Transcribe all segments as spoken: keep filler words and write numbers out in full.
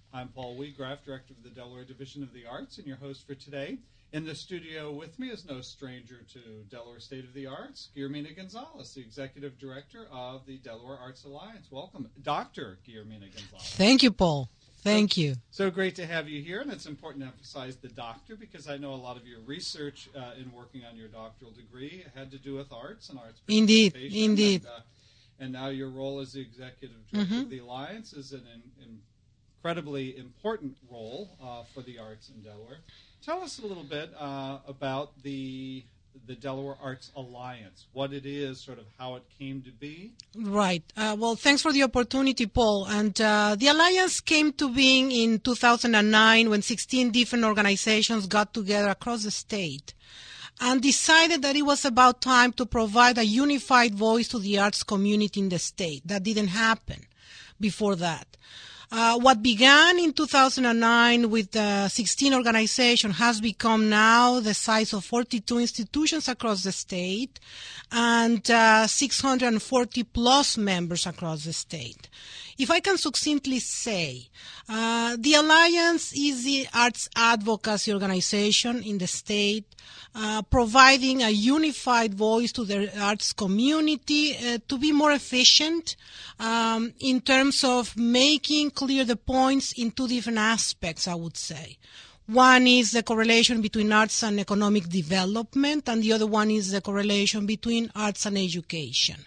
I'm Paul Wiegraf, Director of the Delaware Division of the Arts, and your host for today. In the studio with me is no stranger to Delaware State of the Arts, Guillermina Gonzalez, the Executive Director of the Delaware Arts Alliance. Welcome, Doctor Guillermina Gonzalez. Thank you, Paul. Thank so, you. So great to have you here, and it's important to emphasize the doctor because I know a lot of your research uh, in working on your doctoral degree had to do with arts and arts Indeed, participation. indeed. And, uh, and now your role as the Executive Director mm-hmm. of the Alliance is an in, incredibly important role uh, for the arts in Delaware. Tell us a little bit uh, about the the Delaware Arts Alliance, what it is, sort of how it came to be. Right. Uh, well, thanks for the opportunity, Paul. And uh, the Alliance came to being in two thousand nine when sixteen different organizations got together across the state and decided that it was about time to provide a unified voice to the arts community in the state. That didn't happen before that. Uh, what began in two thousand nine with uh, sixteen organizations has become now the size of forty-two institutions across the state and uh, six hundred forty plus members across the state. If I can succinctly say, uh, the Alliance is the arts advocacy organization in the state, uh, providing a unified voice to the arts community uh, to be more efficient um, in terms of making clear the points in two different aspects, I would say. One is the correlation between arts and economic development, and the other one is the correlation between arts and education.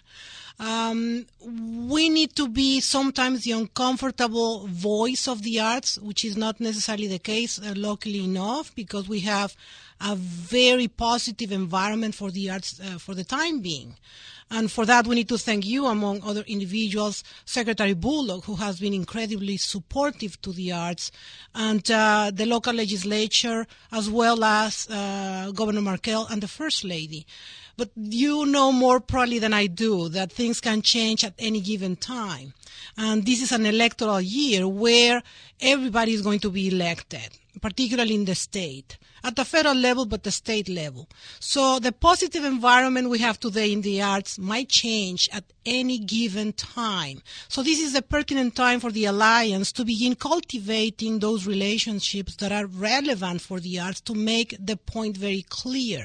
Um, we need to be sometimes the uncomfortable voice of the arts, which is not necessarily the case uh, locally enough, because we have a very positive environment for the arts uh, for the time being. And for that, we need to thank you, among other individuals, Secretary Bullock, who has been incredibly supportive to the arts, and uh, the local legislature, as well as uh, Governor Markell and the First Lady. But you know more probably than I do that things can change at any given time. And this is an electoral year where everybody is going to be elected, particularly in the state, at the federal level, but the state level. So the positive environment we have today in the arts might change at any given time. So this is the pertinent time for the Alliance to begin cultivating those relationships that are relevant for the arts to make the point very clear.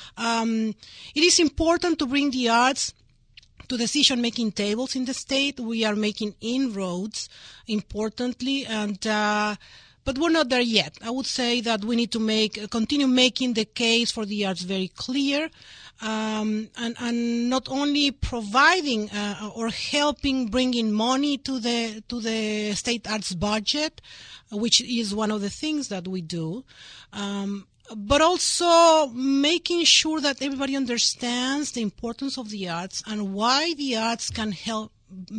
Um, it is important to bring the arts to decision-making tables in the state. We are making inroads, importantly, and uh, but we're not there yet. I would say that we need to make continue making the case for the arts very clear, um, and, and not only providing uh, or helping bringing money to the to the state arts budget, which is one of the things that we do. Um, but also making sure that everybody understands the importance of the arts and why the arts can help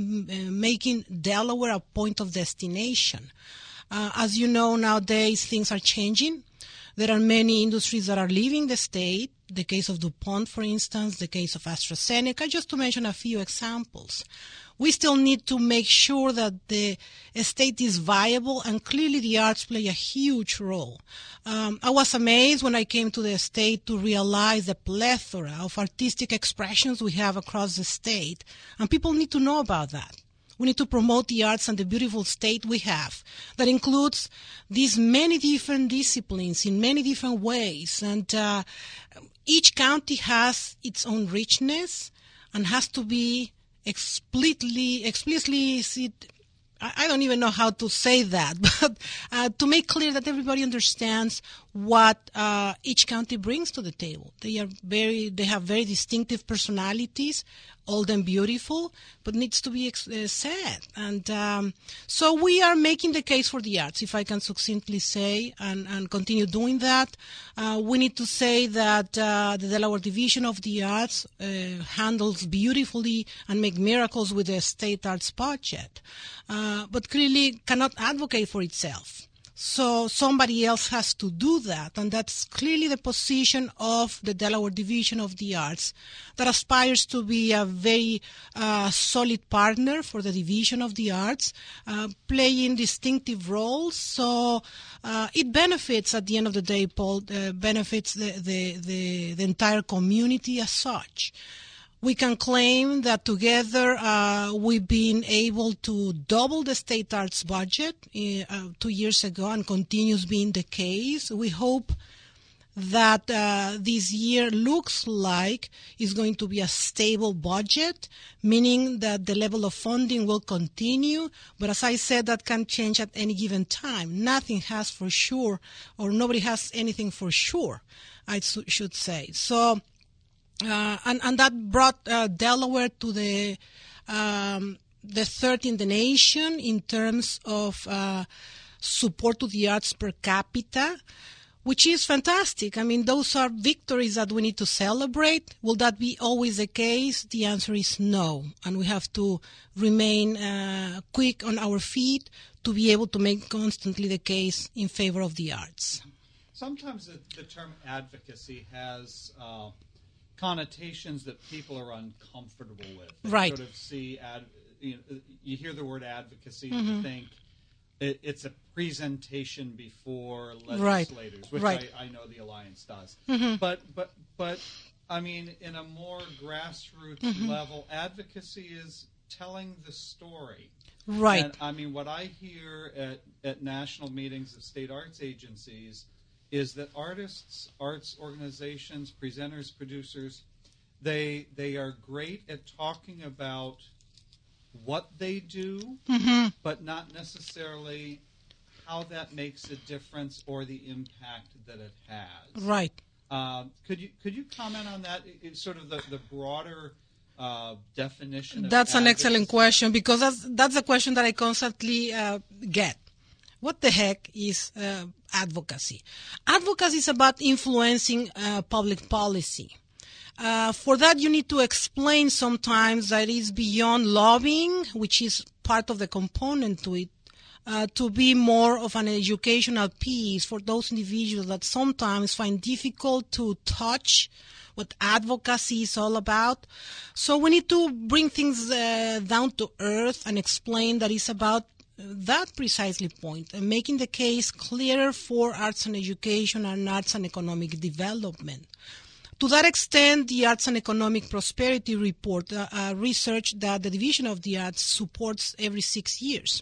m- making Delaware a point of destination. Uh, as you know, nowadays things are changing. There are many industries that are leaving the state, the case of DuPont, for instance, the case of AstraZeneca, just to mention a few examples. We still need to make sure that the state is viable, and clearly the arts play a huge role. Um, I was amazed when I came to the state to realize the plethora of artistic expressions we have across the state, and people need to know about that. We need to promote the arts and the beautiful state we have that includes these many different disciplines in many different ways, and uh, each county has its own richness and has to be explicitly, explicitly, I don't even know how to say that, but uh, to make clear that everybody understands what uh, each county brings to the table. They are very, they have very distinctive personalities, old and beautiful, but needs to be ex- uh, said. And um, so we are making the case for the arts, if I can succinctly say, and, and continue doing that. Uh, we need to say that uh, the Delaware Division of the Arts uh, handles beautifully and make miracles with the state arts budget, uh, but clearly cannot advocate for itself. So somebody else has to do that, and that's clearly the position of the Delaware Division of the Arts, that aspires to be a very uh, solid partner for the Division of the Arts, uh, playing distinctive roles. So uh, it benefits, at the end of the day, Paul, uh, benefits the, the, the, the entire community as such. we can claim that together uh, we've been able to double the state arts budget uh, two years ago and continues being the case. We hope that uh, this year looks like it's going to be a stable budget, meaning that the level of funding will continue. But as I said, that can change at any given time. Nothing has for sure, or nobody has anything for sure, I should say. So, uh, and, and that brought uh, Delaware to the um, the third in the nation in terms of uh, support to the arts per capita, which is fantastic. I mean, those are victories that we need to celebrate. Will that be always the case? The answer is no. And we have to remain uh, quick on our feet to be able to make constantly the case in favor of the arts. Sometimes the, the term advocacy has uh, connotations that people are uncomfortable with. They right. sort of see, ad, you know, you hear the word advocacy mm-hmm. and you think, it's a presentation before legislators, right. which right. I, I know the Alliance does. Mm-hmm. But, but, but, I mean, in a more grassroots mm-hmm. level, advocacy is telling the story. Right. And, I mean, what I hear at, at national meetings of state arts agencies is that artists, arts organizations, presenters, producers, they they are great at talking about what they do, mm-hmm. but not necessarily how that makes a difference or the impact that it has. Right. Um, could you could you comment on that? It's sort of the, the broader uh, definition of That's an advocacy? excellent question, because that's, that's a question that I constantly uh, get. What the heck is uh, advocacy? Advocacy is about influencing uh, public policy. Uh, for that, you need to explain sometimes that it's beyond lobbying, which is part of the component to it, uh, to be more of an educational piece for those individuals that sometimes find difficult to touch what advocacy is all about. So we need to bring things uh, down to earth and explain that it's about that precisely point, and making the case clearer for arts and education and arts and economic development. To that extent, the Arts and Economic Prosperity Report, uh, uh, research that the Division of the Arts supports every six years,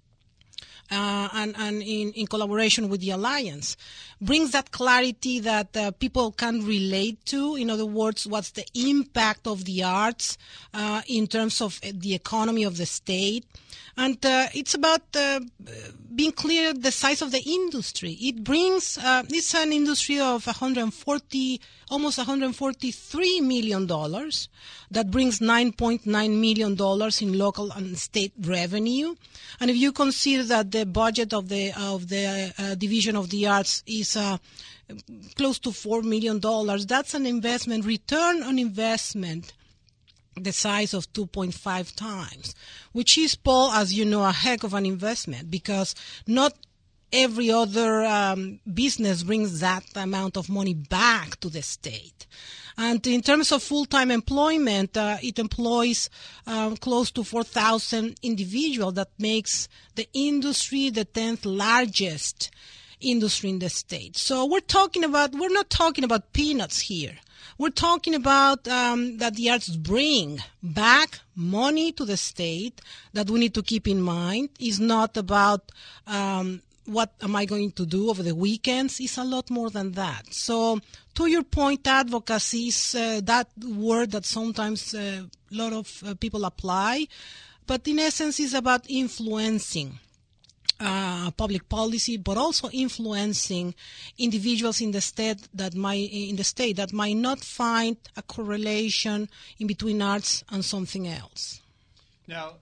uh, and, and in, in collaboration with the Alliance, brings that clarity that uh, people can relate to. In other words, what's the impact of the arts uh, in terms of the economy of the state. And uh, it's about uh, being clear the size of the industry. It brings, uh, it's an industry of one hundred forty, almost one hundred forty-three million dollars that brings nine point nine million dollars in local and state revenue. And if you consider that the budget of the of the uh, Division of the Arts is uh, close to four million dollars, that's an investment, return on investment, the size of two point five times, which is, Paul, as you know, a heck of an investment, because not every other um, business brings that amount of money back to the state. And in terms of full-time employment, uh, it employs um, close to four thousand individuals. That makes the industry the tenth largest industry in the state. So we're talking about, we're not talking about peanuts here. We're talking about um, that the arts bring back money to the state that we need to keep in mind. It's not about um, what am I going to do over the weekends. It's a lot more than that. So to your point, advocacy is uh, that word that sometimes uh, a lot of uh, people apply, but in essence it's about influencing Uh, public policy, but also influencing individuals in the state that might in the state that might not find a correlation in between arts and something else. Now,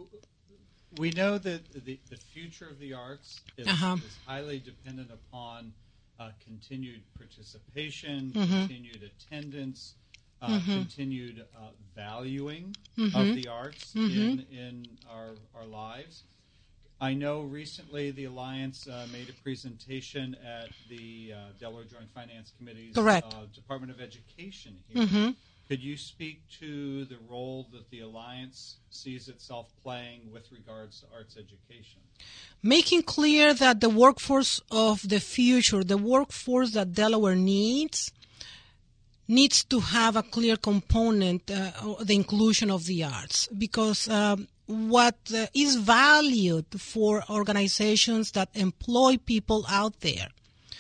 we know that the, the future of the arts is, uh-huh. is highly dependent upon uh, continued participation, mm-hmm. continued attendance, uh, mm-hmm. continued uh, valuing mm-hmm. of the arts mm-hmm. in in our our lives. I know recently the Alliance uh, made a presentation at the uh, Delaware Joint Finance Committee's uh, Department of Education here. Mm-hmm. Could you speak to the role that the Alliance sees itself playing with regards to arts education? Making clear that the workforce of the future, the workforce that Delaware needs, needs to have a clear component, uh, the inclusion of the arts, because um, what uh, is valued for organizations that employ people out there,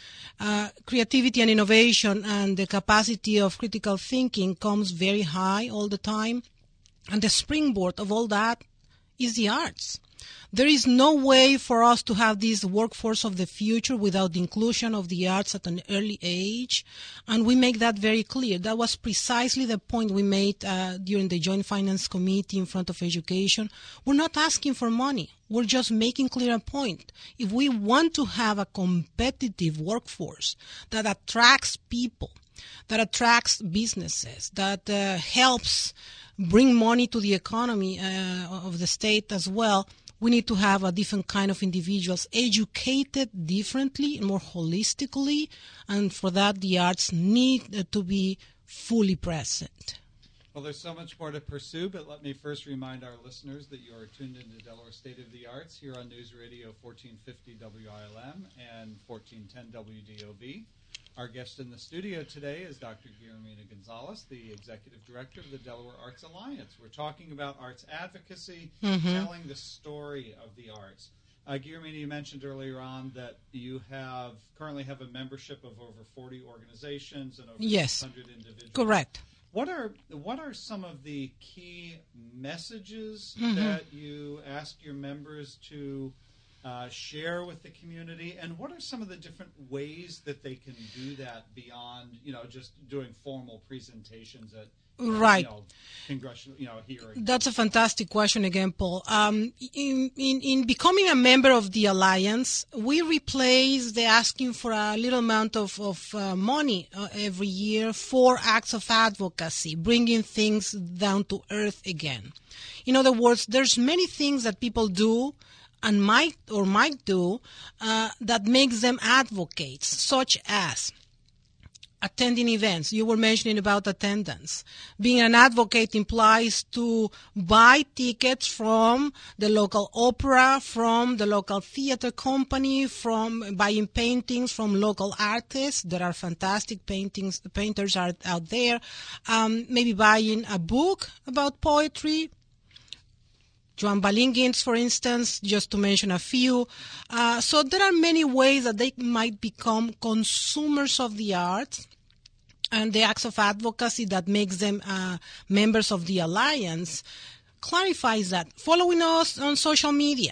uh, creativity and innovation and the capacity of critical thinking comes very high all the time, and the springboard of all that is the arts. There is no way for us to have this workforce of the future without the inclusion of the arts at an early age, and we make that very clear. That was precisely the point we made uh, during the Joint Finance Committee in front of education. We're not asking for money. We're just making clear a point. If we want to have a competitive workforce that attracts people, that attracts businesses, that uh, helps bring money to the economy uh, of the state as well, we need to have a different kind of individuals educated differently, more holistically, and for that the arts need to be fully present. Well, there's so much more to pursue, but let me first remind our listeners that you are tuned into Delaware State of the Arts here on News Radio fourteen fifty W I L M and fourteen ten W D O V. Our guest in the studio today is Doctor Guillermina Gonzalez, the Executive Director of the Delaware Arts Alliance. We're talking about arts advocacy, mm-hmm. telling the story of the arts. Uh, Guillermina, you mentioned earlier on that you have currently have a membership of over forty organizations and over yes. six hundred individuals. Correct. What are what are some of the key messages mm-hmm. that you ask your members to Uh, share with the community, and what are some of the different ways that they can do that beyond, you know, just doing formal presentations at, right. you know, congressional, you know, hearings? That's a fantastic question again, Paul. Um, in, in, in becoming a member of the Alliance, we replace the asking for a little amount of, of uh, money uh, every year for acts of advocacy, bringing things down to earth again. In other words, there's many things that people do and might or might do uh, that makes them advocates, such as attending events. You were mentioning about attendance. Being an advocate implies to buy tickets from the local opera, from the local theater company, from buying paintings from local artists. There are fantastic paintings, painters are out there. Um, maybe buying a book about poetry. Joan Balinguins, for instance, just to mention a few. Uh, so there are many ways that they might become consumers of the arts, and the acts of advocacy that makes them uh, members of the Alliance clarifies that. Following us on social media,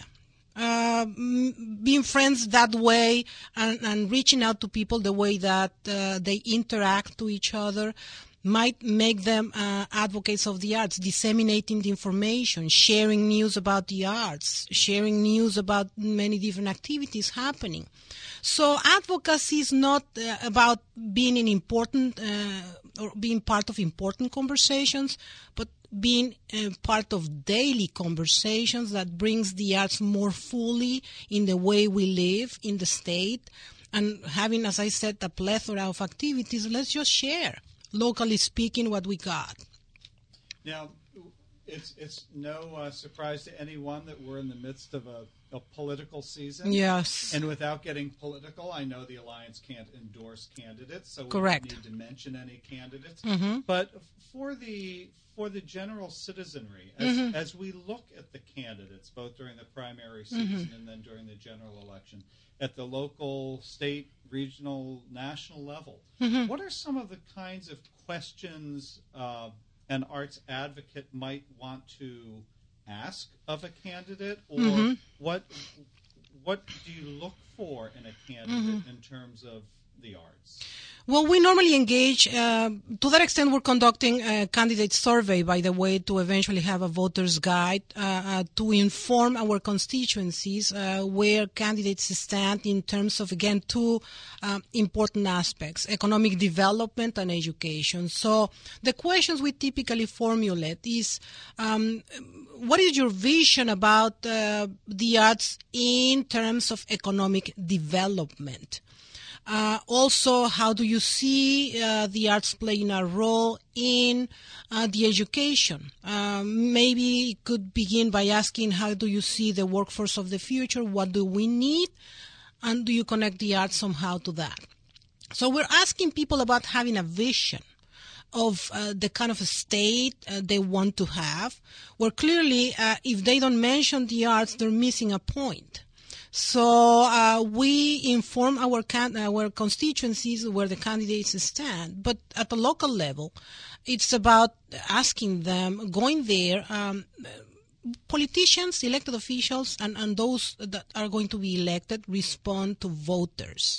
uh, being friends that way, and, and reaching out to people the way that uh, they interact to each other, might make them uh, advocates of the arts, disseminating the information, sharing news about the arts, sharing news about many different activities happening. So advocacy is not uh, about being an important uh, or being part of important conversations, but being uh, part of daily conversations that brings the arts more fully in the way we live in the state, and having, as I said, a plethora of activities. Let's just share, locally speaking, what we got. Now, it's it's no uh, surprise to anyone that we're in the midst of a, a political season. Yes. And without getting political, I know the Alliance can't endorse candidates, so we Correct. don't need to mention any candidates. Mm-hmm. But for the for the general citizenry, as, mm-hmm. as we look at the candidates, both during the primary season mm-hmm. and then during the general election, at the local, state, regional, national level, mm-hmm. what are some of the kinds of questions uh, an arts advocate might want to ask of a candidate, or mm-hmm. what what do you look for in a candidate mm-hmm. in terms of the arts? Well, we normally engage, uh, to that extent we're conducting a candidate survey, by the way, to eventually have a voter's guide uh, uh, to inform our constituencies uh, where candidates stand in terms of, again, two um, important aspects, economic development and education. So the questions we typically formulate is, um, what is your vision about uh, the arts in terms of economic development? Uh, also, how do you see uh, the arts playing a role in uh, the education? Um, maybe it could begin by asking, how do you see the workforce of the future? What do we need? And do you connect the arts somehow to that? So we're asking people about having a vision. of uh, the kind of a state uh, they want to have, where clearly uh, if they don't mention the arts, they're missing a point. So uh, we inform our can- our constituencies where the candidates stand, but at the local level, it's about asking them, going there, um, politicians, elected officials, and, and those that are going to be elected respond to voters.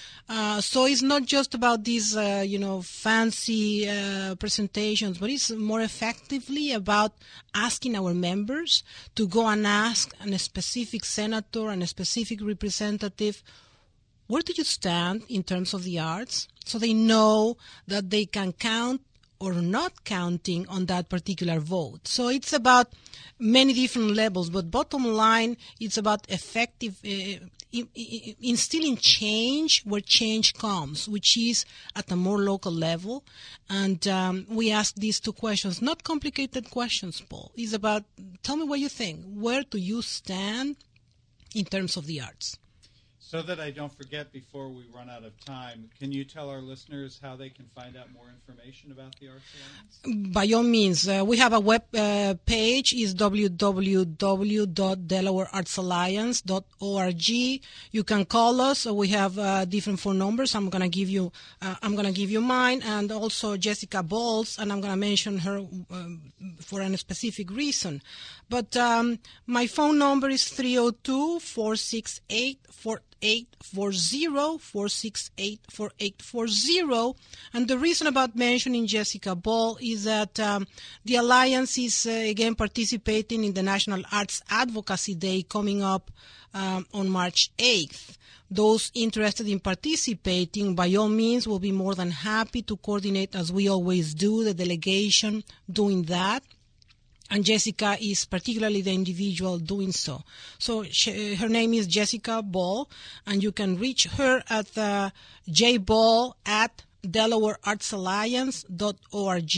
Uh, so it's not just about these, uh, you know, fancy uh, presentations, but it's more effectively about asking our members to go and ask a specific senator and a specific representative, where do you stand in terms of the arts? So they know that they can count or not counting on that particular vote. So it's about many different levels, but bottom line, it's about effective uh, instilling change where change comes, which is at a more local level. And um, we ask these two questions, not complicated questions, Paul. It's about, tell me what you think. Where do you stand in terms of the arts? So that I don't forget before we run out of time, can you tell our listeners how they can find out more information about the Arts Alliance? By all means. Uh, we have a web uh, page, is w w w dot delaware arts alliance dot org. You can call us. We have uh, different phone numbers. I'm going to give you uh, I'm going to give you mine, and also Jessica Ball's, and I'm going to mention her um, for a specific reason. But um, my phone number is three oh two, four six eight, four eight four zero, four six eight, four eight four zero. And the reason about mentioning Jessica Ball is that um, the Alliance is, uh, again, participating in the National Arts Advocacy Day coming up um, on March eighth. Those interested in participating, by all means, will be more than happy to coordinate, as we always do, the delegation doing that. And Jessica is particularly the individual doing so. So she, her name is Jessica Ball, and you can reach her at uh, jball at delaware arts alliance dot org,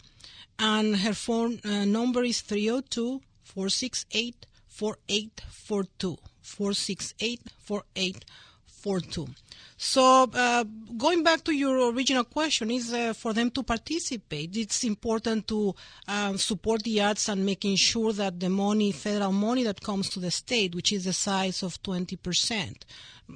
and her phone uh, number is three oh two, four six eight, four eight four two, four six eight, four eight four two. So uh, going back to your original question, is uh, for them to participate. It's important to um, support the arts and making sure that the money, federal money that comes to the state, which is the size of twenty percent,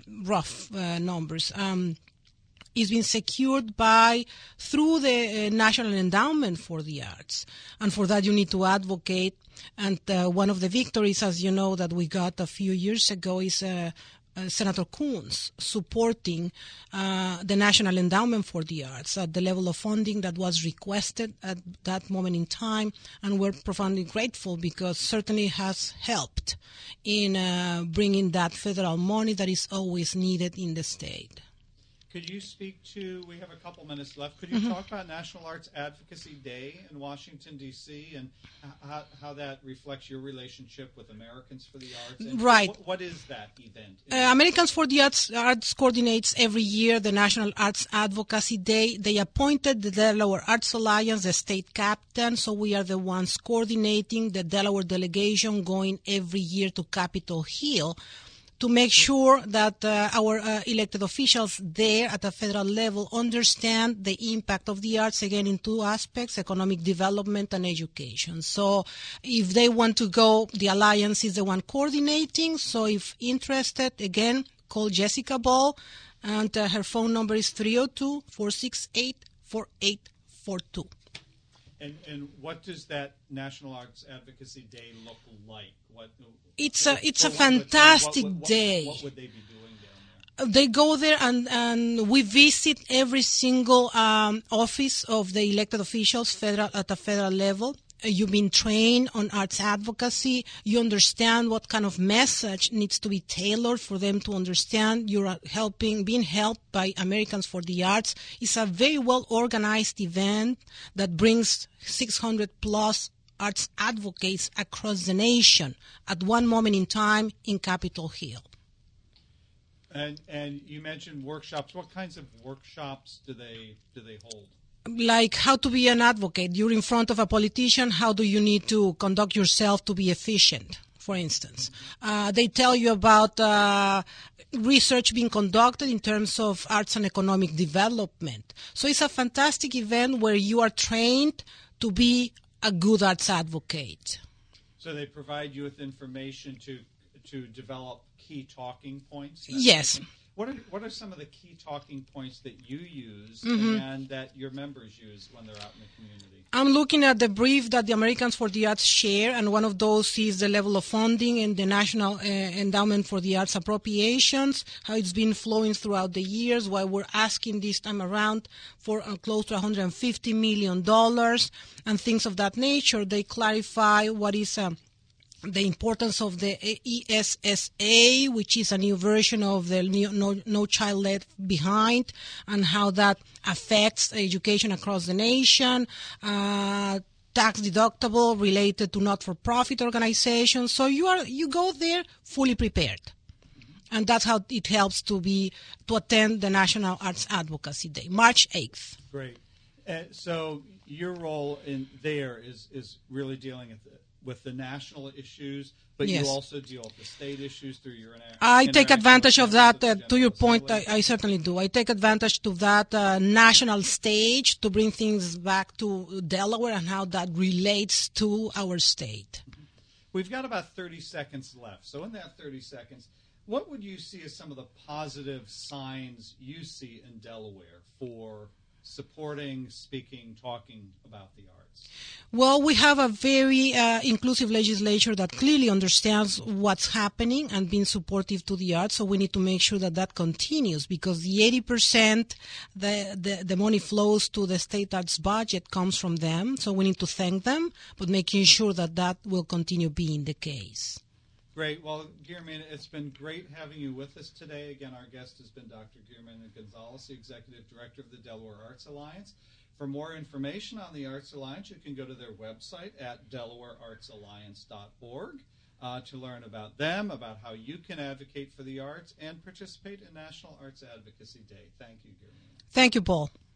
rough uh, numbers, um, is being secured by through the uh, National Endowment for the Arts. And for that, you need to advocate. And uh, one of the victories, as you know, that we got a few years ago is uh, Uh, Senator Coons supporting uh, the National Endowment for the Arts at the level of funding that was requested at that moment in time, and we're profoundly grateful because certainly has helped in uh, bringing that federal money that is always needed in the state. Could you speak to, we have a couple minutes left, could you mm-hmm. talk about National Arts Advocacy Day in Washington, D C, and how, how that reflects your relationship with Americans for the Arts? And right. What, what is that event? Uh, Americans for the Arts, Arts coordinates every year the National Arts Advocacy Day. They appointed the Delaware Arts Alliance, the state captain, so we are the ones coordinating the Delaware delegation going every year to Capitol Hill to make sure that uh, our uh, elected officials there at the federal level understand the impact of the arts, again, in two aspects, economic development and education. So if they want to go, the Alliance is the one coordinating. So if interested, again, call Jessica Ball, and uh, her phone number is three oh two, four six eight, four eight four two. And, and what does that National Arts Advocacy Day look like? What, it's a it's a fantastic what, what, day. What would they be doing down there? They go there and, and we visit every single um, office of the elected officials federal at the federal level. You've been trained on arts advocacy. You understand what kind of message needs to be tailored for them to understand. You're helping, being helped by Americans for the Arts. It's a very well organized event that brings six hundred plus arts advocates across the nation at one moment in time in Capitol Hill. And and you mentioned workshops. What kinds of workshops do they do they hold? Like how to be an advocate. You're in front of a politician. How do you need to conduct yourself to be efficient? for instance. Uh, they tell you about uh, research being conducted in terms of arts and economic development. So it's a fantastic event where you are trained to be a good arts advocate. So they provide you with information to to develop key talking points? Yes. What are what are some of the key talking points that you use Mm-hmm. and that your members use when they're out in the community? I'm looking at the brief that the Americans for the Arts share, and one of those is the level of funding and the National uh, Endowment for the Arts appropriations, how it's been flowing throughout the years, why we're asking this time around for uh, close to one hundred fifty million dollars, and things of that nature. They clarify what is um, the importance of the E S S A, which is a new version of the No, no Child Left Behind, and how that affects education across the nation, uh, tax deductible related to not-for-profit organizations. So you are you go there fully prepared. And that's how it helps to be to attend the National Arts Advocacy Day, March eighth. Great. Uh, so your role in there is, is really dealing with the, with the national issues, but Yes. you also deal with the state issues through your inter- I take interaction advantage with of that. members Uh, the to your General point, I, Assembly. I certainly do. I take advantage to that uh, national stage to bring things back to Delaware and how that relates to our state. We've got about thirty seconds left. So in that thirty seconds, what would you see as some of the positive signs you see in Delaware for supporting, speaking, talking about the arts? Well, we have a very uh, inclusive legislature that clearly understands what's happening and being supportive to the arts. So we need to make sure that that continues, because the eighty percent the, the, the money flows to the state arts budget comes from them. So we need to thank them, but making sure that that will continue being the case. Great. Well, Guillermina, it's been great having you with us today. Again, our guest has been Doctor Guillermina Gonzalez, the Executive Director of the Delaware Arts Alliance. For more information on the Arts Alliance, you can go to their website at delaware arts alliance dot org uh, to learn about them, about how you can advocate for the arts, and participate in National Arts Advocacy Day. Thank you, Guillermina. Thank you, Paul.